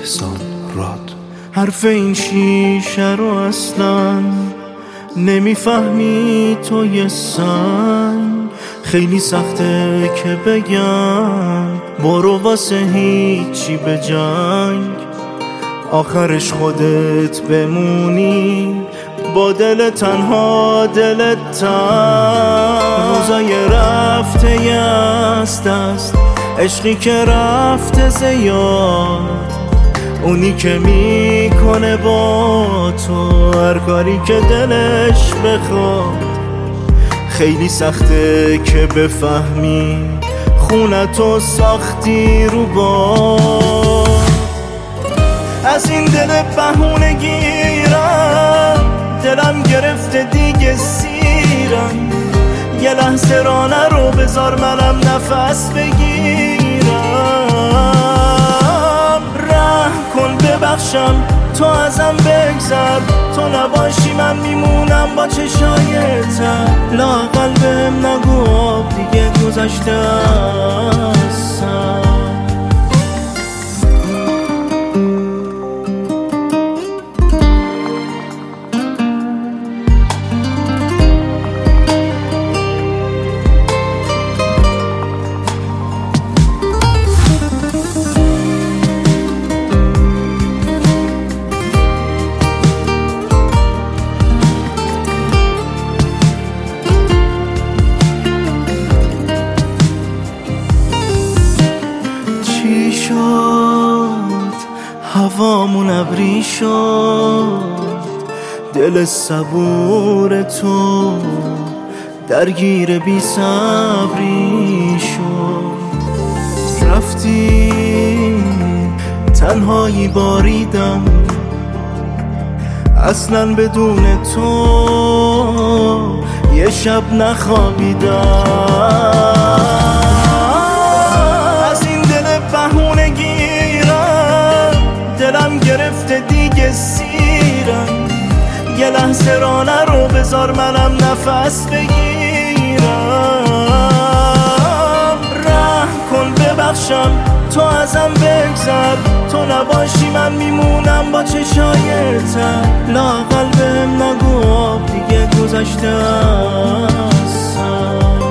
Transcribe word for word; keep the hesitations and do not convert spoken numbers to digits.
احسان راد. حرف این شیشه رو اصلا نمیفهمی تو یه سن، خیلی سخته که بگم برو واسه هیچی به جنگ، آخرش خودت بمونی با دل تنها دلت تن. روزای رفته ی از دست، عشقی که رفته زیاد، اونی که میکنه با تو هر کاری که دلش بخواد. خیلی سخته که بفهمی خونتو ساختی رو باد. از این دل بهونه گیرم، دلم گرفته دیگه سیرم، یه لحظه رانه رو بذار منم نفس بگیرم. رحم کن ببخشم تو ازم بگذر، تو نباشی من میمونم با چشای تر. لااقل بهم نگو آب دیگه گذشته از سر. هوامون ابری شد، دل صبور تو درگیر بی صبری شد. رفتی تنهایی باریدم، اصلا بدون تو یه شب نخوابیدم. دلم گرفته دیگه سیرم، یه لحظه رانه رو بذار منم نفس بگیرم. رحم کن ببخشم تو ازم بگذر، تو نباشی من میمونم با چشای تر. لااقل بهم نگو آب دیگه گذشته از سر.